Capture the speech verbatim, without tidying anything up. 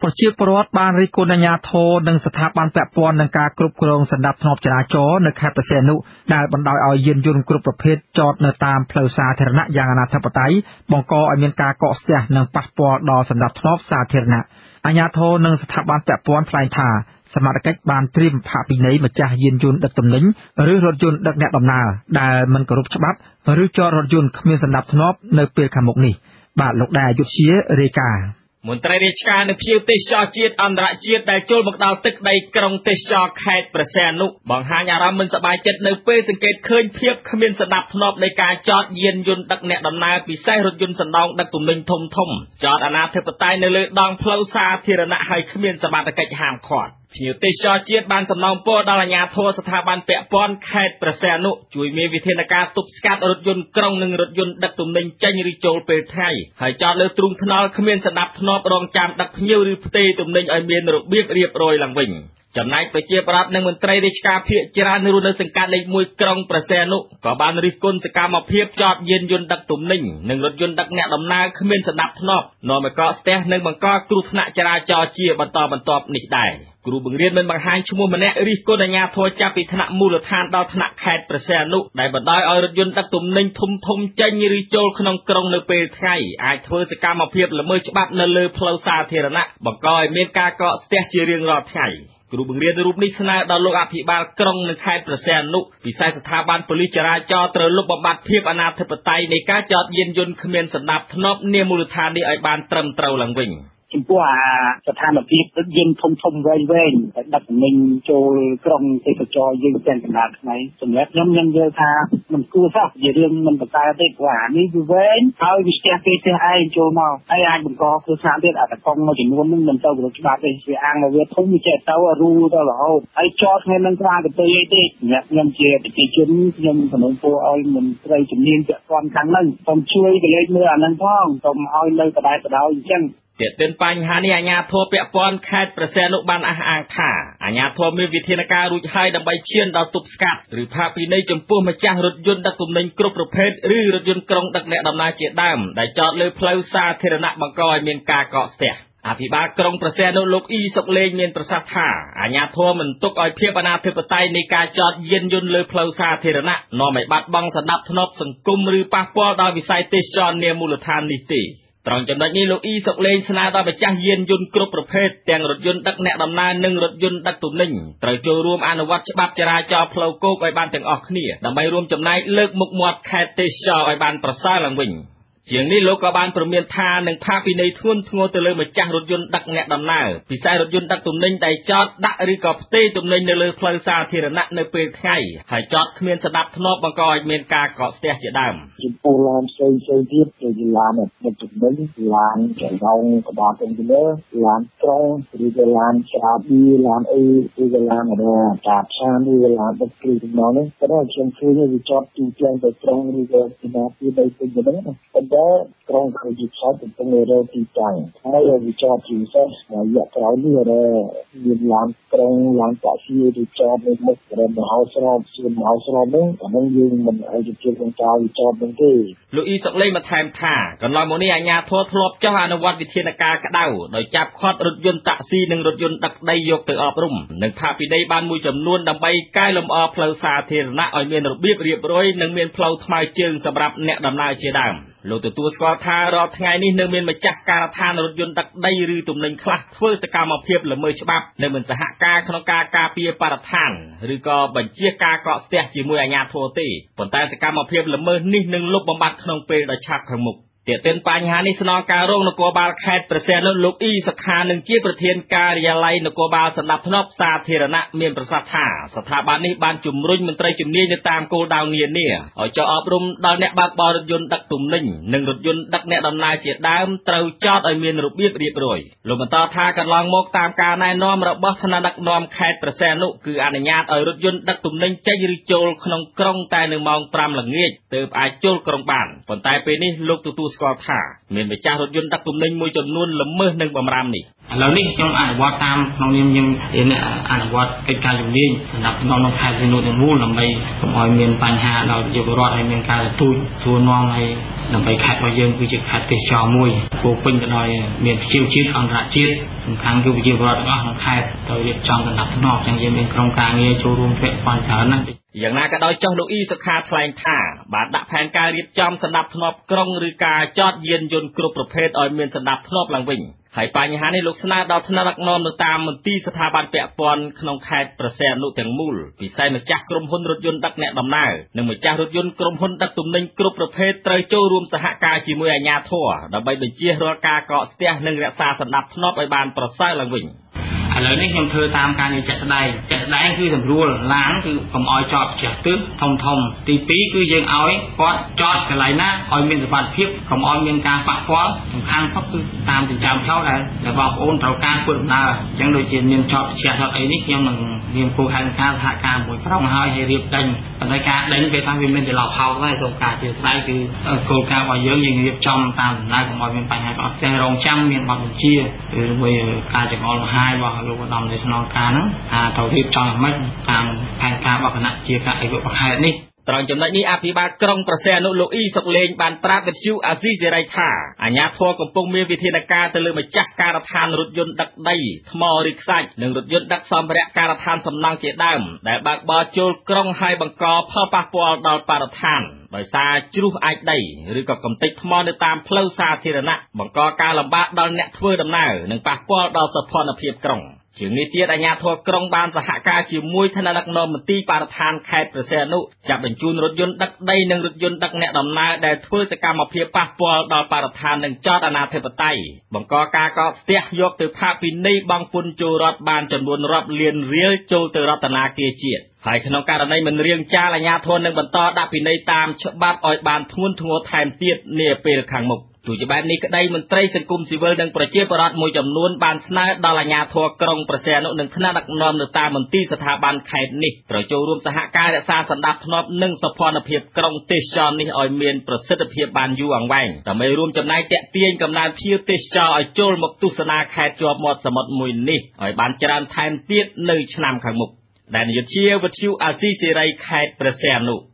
ប្រជាពលរដ្ឋបានរិះគន់អាជ្ញាធរនិងស្ថាប័នពាក់ព័ន្ធនឹងការគ្រប់គ្រងសណ្ដាប់ធ្នាប់ចរាចរណ៍នៅខេត្តព្រះសីហនុដែលបណ្ដោយឲ្យយានយន្តគ្រប់ប្រភេទចតនៅតាមផ្លូវសាធារណៈយ៉ាងអនាធិបតេយ្យបង្កឲ្យមានការកកស្ទះនិងប៉ះពាល់ដល់សណ្ដាប់ធ្នាប់សាធារណៈអាជ្ញាធរនិងស្ថាប័នពាក់ព័ន្ធថ្លែងថាសមត្ថកិច្ចបានត្រៀមផាកពិន័យម្ចាស់យានយន្តដឹកទំនិញឬរថយន្តដឹកអ្នកដំណើរដែលមិនគោរពច្បាប់ឬចតរថយន្តគ្មានសណ្ដាប់ធ្នាប់នៅពេលខាងមុខនេះបាទលោកដែរយុទ្ធជារាយការណ៍មន្ត្រីរាជការនិងភ្ញៀវទេសចរជាតិអន្តរជាតិដែលចូលមកដល់ទឹកដីក្រុងទេសចរខេត្តព្រះសីហនុបង្ហាញអារម្មណ៍មិនសប្បាយចិត្តនៅពេលសង្កេតឃើញភាពគ្មានសណ្ដាប់ធ្នាប់នៃការចតយានយន្តដឹកអ្នកដំណើរពិសេសរថយន្តសណ្ដោងដឹកទំនិញធំធំចតអនាធិបតេយ្យនៅលើដងផ្លូវសាធារណៈហើយគ្មានសមត្ថកិច្ចហាមឃាត់ភ្ញៀវទេសចរជាតិបានសំណូមពរដល់អាជ្ញាធរស្ថាប័នពាក់ព័ន្ធខេត្តព្រះសីហនុជួយមានវិធានការទប់ស្កាត់រថយន្តក្រុងនិងរថយន្តដឹកទំនិញចេញឬចូលពេលថ្ងៃហើយចតលើទ្រូងថ្នល់គ្មានសណ្ដាប់ធ្នាប់រងចាំដឹកភ្ញៀវឬផ្ទេរទំនិញឲ្យមានរបៀបរៀបរយឡើងវិញចំណែកប្រជាប្រដ្ឋនិងមន្ត្រីរាជការភាគច្រើននៅនៅសង្កាត់លេខមួយក្រុងព្រះសីហនុក៏បានរិះគន់សកម្មភាពចតយានយន្តដឹកទំនិញនិងរថយន្តដឹកអ្នកដំណើរគ្មានសណ្ដាប់ធ្នាប់នាំឲ្យកកស្ទះនិងបង្កគ្រោះថ្នាក់ចរាចរណ៍ជាបន្តបន្ទាប់នេះដែរគ្រូបង្រៀនមិនបង្ហាញឈ្មោះម្នាក់រិះគន់អាជ្ញាធរចាប់ពីថ្នាក់មូលដ្ឋានដល់ថ្នាក់ខេត្តព្រះសីហនុដែលបណ្ដោយឲ្យរថយន្តដឹកទំនិញធំធំចេញឬចូលក្នុងក្រុងនៅពេលថ្ងៃអាចធ្វើសកម្មភាពល្មើសច្បាប់នៅលើផ្លូវសាធារណៈបង្កឲ្យមានការកកស្ទះជារៀងរាល់ថ្ងៃគ្រូបង្រៀនរូបនេះស្នើដល់លោកអភិបាលក្រុងនិងខេត្តព្រះសីហនុពិសេសស្ថាប័នប៉ូលីសចរាចរណ៍ត្រូវលុបបំបាត់ភាពអនាធិបតេយ្យនៃការចតយានយន្តគ្មានសណ្ដាប់ធ្នាប់នាមូលដ្ឋាននេះឲ្យបានត្រឹមត្រូវឡើងវិញចំពោះអាស្ថានភាពរថយន្តធំធំវែងវែងដែលដឹកទំនិញចូលក្រុងទេសចរយើងទាំងកណ្ដាលថ្ងៃសម្រាប់ខ្ញុំខ្ញុំយល់ថាមិនគួរសោះជារឿងមិនបតាទេព្រោះអានេះវាវែងហើយវាស្ទះពេលស្ទះឯងចូលមកហើយអាចបង្កគ្រោះថ្នាក់ទៀតអាតកង់មួយចំនួននឹងមិនទៅគោរពច្បាប់ទេវាអាំងមកវាធំវាចេះទៅរូទៅរហូតហើយចតថ្ងៃនឹងខ្លាចទៅអីទេសម្រាប់ខ្ញុំជាប្រជាជនខ្ញុំសំណូមពរឲ្យមន្ត្រីជំនាញពាក់ព័ន្ធខាងហ្នឹងសូមជួយកលេចមើលអាហ្នឹងផងសូមឲ្យនៅបដែតបដោយអញ្ចឹងទាក់ទិនបញ្ហានេះអាជ្ញាធរពាក់ព័ន្ធខេត្តព្រះសីហនុបានអះអាងថាអាជ្ញាធរមានវិធានការរួចហើយដើម្បីឈានដល់ទប់ស្កាត់ឬផាកពិន័យចំពោះម្ចាស់រថយន្តដឹកទំនិញគ្រប់ប្រភេទឬរថយន្តក្រុងដឹកអ្នកដំណើរជាដើមដែលចតលើផ្លូវសាធារណៈបង្កឲ្យមានការកកស្ទះអភិបាលក្រុងព្រះសីហនុលោកអ៊ីសុកលេងមានប្រសាសន៍ថាអាជ្ញាធរមិនទុកឲ្យភាពអនាធិបតេយ្យនៃការចតយានយន្តលើផ្លូវសាធារណៈនាំឲ្យបាត់បង់សណ្ដាប់ធ្នាប់សង្គមឬប៉ះពាល់ដល់វិស័យទេសចរណ៍នាមូលដ្ឋាននេះទេត្រង់ចំណុចនេះលោកអ៊ីសុកលេងស្នើដល់ម្ចាស់យានយន្តគ្រប់ប្រភេទទាំងរថយន្តដឹកអ្នកដំណើរនិងរថយន្តដឹកទំនិញត្រូវចូលរួមអនុវត្តច្បាប់ចរាចរណ៍ផ្លូវគោកឲ្យបានទាំងអស់គ្នាដើម្បីរួមចំណែកលើកមុខមាត់ខេត្តទេសចរឲ្យបានប្រសើរឡើងវិញជាងនេះលោកក៏បានព្រមានថានឹងផាកពិន័យធ្ងន់ធ្ងរទៅលើម្ចាស់រថយន្តដឹកអ្នកដំណើរពិសេសរថយន្តដឹកទំនិញដែលចតដាក់ឬក៏ផ្ទេរទំនិញនៅលើផ្លូវសាធារណៈនៅពេលថ្ងៃហើយចតគ្មានសណ្ដាប់ធ្នាប់បង្កឲ្យមានការកកស្ទះជាដើមចំពោះឡានផ្សេងផ្សេងទៀតដូចជាឡានដឹកទំនិញឡានចរងក្បាលកុងតឺន័រឡានក្រុងឬក៏ឡានឆ្លាប៊ីឡានអីឬក៏ឡានរតាផ្សារឬក៏ឡានដឹកគ្រឿងទំនិញនេះក៏ដូចខ្ញុំឃើញវាចតទូទាំងទៅក្រុងឬក៏ទីណាទីដីទៅហ្នឹងប៉ុន្តែក្រុងក៏ជាផ្សារកំពុងរកទីតាំងហើយវាចតជាពិសេសរយៈក្រោយនេះមានឡានក្រុងឡានតាក់ស៊ីឬចតនៅមុខរមហោស្រពសួនមហោស្រពហ្នឹងអាហ្នឹងយើងមិនឲ្យជិះក្នុងការចតហ្នឹងទេលោកអ៊ីសុកលេងបន្ថែមថាកន្លងមកនេះអាជ្ញាធរធ្លាប់ចុះអនុវត្តវិធានការក្តៅដោយចាប់ឃាត់រថយន្តតាក់ស៊ីនិងរថយន្តដឹកដីយកទៅអប់រំនិងផាកពិន័យបានមួយចំនួនដើម្បីកែលម្អផ្លូវសាធារណៈឲ្យមានរបៀបរៀបរយនិងមានផ្លូវថ្មើរជើងសម្រាប់អ្នកដំណើរជាដើមលោកទទួលស្គាល់ថារាល់ថ្ងៃនេះនៅមានម្ចាស់ការដ្ឋានរថយន្តដឹកដីឬទំនិញខ្លះធ្វើសកម្មភាពល្មើសច្បាប់និងមិនសហការក្នុងការការពារបរិស្ថានឬក៏បញ្ជាការកកស្ទះជាមួយអាជ្ញាធរទេប៉ុន្តែសកម្មភាពល្មើសនេះនឹងលុបបំបាត់ក្នុងពេលដ៏ឆាប់ខាងមុខទាក់ទិនបញ្ហានេះស្នងការរងនគរបាលខេត្តព្រះសីហនុលោកអ៊ីសុខានឹងជាប្រធានការិយាល័យនគរបាលសណ្ដាប់ធ្នាប់សាធារណៈមានប្រសាសន៍ថាស្ថាប័ននេះបានជំរុញមន្ត្រីជំនាញនៅតាមគោលដៅនានាឲ្យចុះអប់រំដល់អ្នកបើកបររថយន្តដឹកទំនិញនិងរថយន្តដឹកអ្នកដំណើរជាដើមត្រូវចតឲ្យមានរបៀបរៀបរយលោកបន្តថាកន្លងមកតាមការណែនាំរបស់ថ្នាក់ដឹកនាំខេត្តព្រះសីហនុគឺអនុញ្ញាតឲ្យរថយន្តដឹកទំនិញចេញឬចូលក្នុងក្រុងតែនៅម៉ោងប្រាំល្ងាចទើបអាចចូលក្រុងបានប៉ុន្តែពេលនេះលោកទទួលស្គាល់ថាមានម្ចាស់រថយន្តដឹកទំនិញមួយចំនួនល្មើសនឹងបម្រាមនេះឥឡូវនេះខ្ញុំអនុវត្តតាមក្នុងនាមខ្ញុំជាអ្នកអនុវត្តកិច្ចការជំនាញសម្រាប់ក្នុងខេត្តសៀមរាបទាំងមូលដើម្បីកុំឲ្យមានបញ្ហាដល់ប្រជាពលរដ្ឋហើយមានការទូចសួរនាំឲ្យដើម្បីខេត្តរបស់យើងគឺជាខេត្តទេសចរមួយពោពេញទៅដោយមានប្រជាជាតិអន្តរជាតិសំខាន់គឺប្រជាពលរដ្ឋទាំងអស់ក្នុងខេត្តត្រូវរៀបចំដំណាក់ភ្នំចឹងយើងមានក្រុមការងារចូលរួមពាក់ព័ន្ធច្រើនណាស់យ៉ាងណាក៏ដោយចុះលោកអ៊ីសុខាថ្លែងថាបានដាក់ផែនការរៀបចំសណ្ដាប់ធ្នាប់ក្រុងឬការចតយានយន្តគ្រប់ប្រភេទឲ្យមានសណ្ដាប់ធ្នាប់ឡើងវិញហើយបញ្ហានេះលោកស្នើដល់ថ្នាក់ដឹកនាំនៅតាមមន្ទីរស្ថាប័នពាក់ព័ន្ធក្នុងខេត្តព្រះសីហនុទាំងមូលពិសេសម្ចាស់ក្រុមហ៊ុនរថយន្តដឹកអ្នកដំណើរនិងម្ចាស់រថយន្តក្រុមហ៊ុនដឹកទំនិញគ្រប់ប្រភេទត្រូវចូលរួមសហការជាមួយអាជ្ញាធរដើម្បីបញ្ជៀសរាល់ការកកស្ទះនិងរក្សាសណ្ដាប់ធ្នាប់ឲ្យបានប្រសើរឡើងវិញឥឡូវនេះខ្ញុំធ្វើតាមការងារចាក់ស្ដែងចាក់ស្ដែងគឺសម្រួលឡានគឺកុំឲ្យចតជះទិសធំធំទីពីរគឺយើងឲ្យគាត់ចតកន្លែងណាឲ្យមានសុវត្ថិភាពកុំឲ្យមានការប៉ះពាល់សំខាន់ផុតគឺតាមចិញ្ចើមផ្លូវដែលបងប្អូនត្រូវការធ្វើដំណើរអញ្ចឹងដូចជាមានចតជះចតអីនេះខ្ញុំនឹងមានគោលហេតុការសហការមួយក្រុងហើយឲ្យរៀបដេញប៉ុន្តែការដេញពេលថាវាមានចន្លោះហោកដែរសូមការជាស្ដែងគឺគោលការណ៍របស់យើងយើងរៀបចំតាមដំណើរកុំឲ្យមានបញ្ហាអត់ទេរងចាំមានបទបញ្ជាឬមួយការចង្អុលមហាយរបស់ លោកឧត្តមនៃស្នងការហ្នឹងថាត្រូវរៀបចំឲ្យមិនតាមផែនការរបស់គណៈជាការអភិវឌ្ឍខេត្តនេះត្រង់ចំណុចនេះអភិបាលក្រុងព្រះសីហនុលោកអ៊ីសុកលេងបានប្រាប់វិទ្យុអាស៊ីសេរីថាអាជ្ញាធរកំពុងមានវិធានការទៅលើម្ចាស់ការដ្ឋានរថយន្តដឹកដីថ្មឬខ្សាច់និងរថយន្តដឹកសម្ភារៈការដ្ឋានសំណង់ជាដើមដែលបើកបរចូលក្រុងហើយបង្កផលប៉ះពាល់ដល់បរិស្ថានដោយសារជ្រុះអាចដីឬក៏កំទេចថ្មនៅតាមផ្លូវសាធារណៈបង្កការលំបាកដល់អ្នកធ្វើដំណើរនិងប៉ះពាល់ដល់សោភ័ណភាពក្រុង ជាងនេះទៀតអាជ្ញាធរក្រុងបានសហការជាមួយថ្នាក់ដឹកនាំមន្ទីរបរិស្ថានខេត្តព្រះសីហនុចាប់បញ្ជូនរថយន្តដឹកដីនិងរថយន្តដឹកអ្នកដំណើរដែលធ្វើសកម្មភាពប៉ះពាល់ដល់បរិស្ថាននិងចោទអនាធិបតេយ្យបង្កការកកស្ទះយកទៅផាកពិន័យបង់ពន្ធចូលរដ្ឋបានចំនួនរាប់លានរៀលចូលទៅរដ្ឋាភិបាលជាតិ ហើយក្នុងករណីមិនរៀងចាលអាជ្ញាធរនឹងបន្តដាក់ពិន័យតាមច្បាប់ឲ្យបានធ្ងន់ធ្ងរថែមទៀតនាពេលខាងមុខ ទោះជាបែបនេះក្តីមន្ត្រីសង្គមស៊ីវិលនិងប្រជាពលរដ្ឋមួយចំនួនបានស្នើដល់អាជ្ញាធរក្រុងព្រះសីហនុនិងថ្នាក់ដឹកនាំនៅតាមមន្ទីរស្ថាប័នខេត្តនេះត្រូវចូលរួមសហការរក្សាសណ្ដាប់ធ្នាប់និងសោភ័ណភាពក្រុងទេសចរនេះឲ្យមានប្រសិទ្ធភាពបានយូរអង្វែងដើម្បីរួមចំណែកទាក់ទាញកំណើនភ្ញៀវទេសចរឲ្យចូលមកទស្សនាខេត្តជាប់មាត់សមុទ្រមួយនេះឲ្យបានច្រើនថែមទៀតនៅឆ្នាំខាងមុខដែលនាយកជាវិទ្យុអាស៊ីសេរីខេត្តព្រះសីហនុ